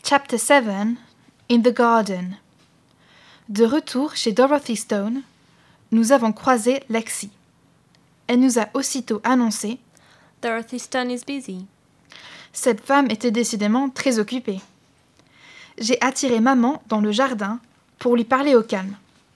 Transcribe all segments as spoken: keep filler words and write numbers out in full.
Chapter seven. In the Garden. De retour chez Dorothy Stone, nous avons croisé Lexi. Elle nous a aussitôt annoncé « Dorothy Stone is busy ». Cette femme était décidément très occupée. J'ai attiré maman dans le jardin pour lui parler au calme.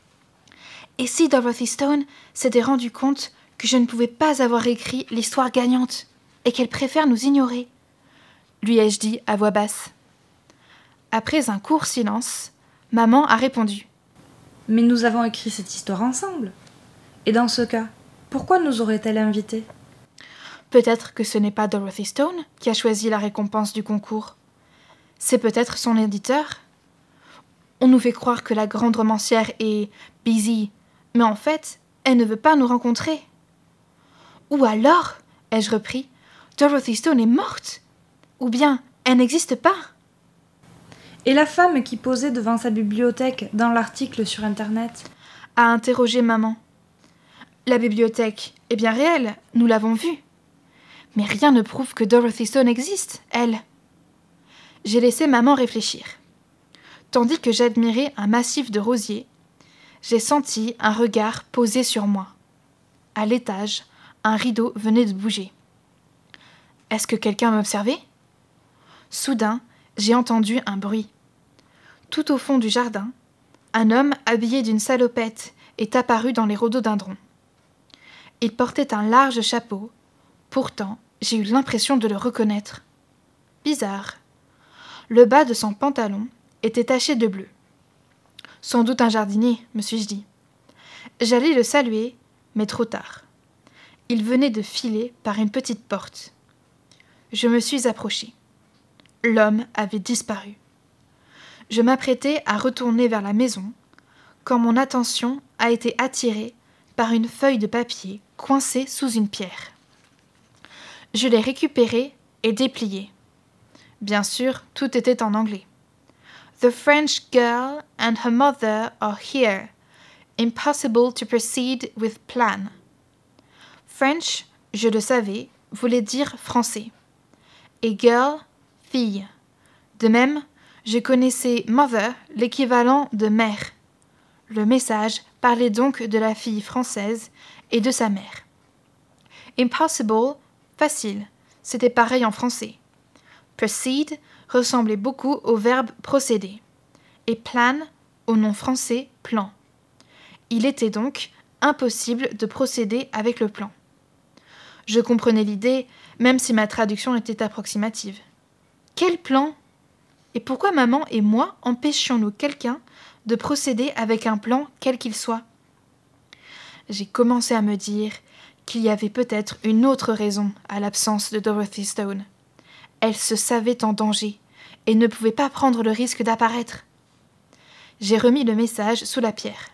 Et si Dorothy Stone s'était rendu compte que je ne pouvais pas avoir écrit l'histoire gagnante et qu'elle préfère nous ignorer, lui ai-je dit à voix basse. Après un court silence, maman a répondu. Mais nous avons écrit cette histoire ensemble. Et dans ce cas, pourquoi nous aurait-elle invités ? Peut-être que ce n'est pas Dorothy Stone qui a choisi la récompense du concours. C'est peut-être son éditeur. On nous fait croire que la grande romancière est busy, mais en fait, elle ne veut pas nous rencontrer. Ou alors, ai-je repris, Dorothy Stone est morte. Ou bien, elle n'existe pas. Et la femme qui posait devant sa bibliothèque dans l'article sur Internet a interrogé maman. La bibliothèque est bien réelle, nous l'avons vue. Mais rien ne prouve que Dorothy Stone existe, elle. J'ai laissé maman réfléchir. Tandis que j'admirais un massif de rosiers, j'ai senti un regard posé sur moi. À l'étage, un rideau venait de bouger. Est-ce que quelqu'un m'observait ? Soudain, j'ai entendu un bruit. Tout au fond du jardin, un homme habillé d'une salopette est apparu dans les rhododendrons. Il portait un large chapeau. Pourtant, j'ai eu l'impression de le reconnaître. Bizarre. Le bas de son pantalon était taché de bleu. Sans doute un jardinier, me suis-je dit. J'allais le saluer, mais trop tard. Il venait de filer par une petite porte. Je me suis approchée. L'homme avait disparu. Je m'apprêtais à retourner vers la maison quand mon attention a été attirée par une feuille de papier coincée sous une pierre. Je l'ai récupérée et dépliée. Bien sûr, tout était en anglais. The French girl and her mother are here. Impossible to proceed with plan. French, je le savais, voulait dire français. Et girl, fille. De même, je connaissais mother, l'équivalent de mère. Le message parlait donc de la fille française et de sa mère. Impossible, facile, c'était pareil en français. Proceed ressemblait beaucoup au verbe procéder. Et plan, au nom français, plan. Il était donc impossible de procéder avec le plan. Je comprenais l'idée, même si ma traduction était approximative. Quel plan ? Et pourquoi maman et moi empêchions-nous quelqu'un de procéder avec un plan quel qu'il soit ? J'ai commencé à me dire qu'il y avait peut-être une autre raison à l'absence de Dorothy Stone. Elle se savait en danger et ne pouvait pas prendre le risque d'apparaître. J'ai remis le message sous la pierre.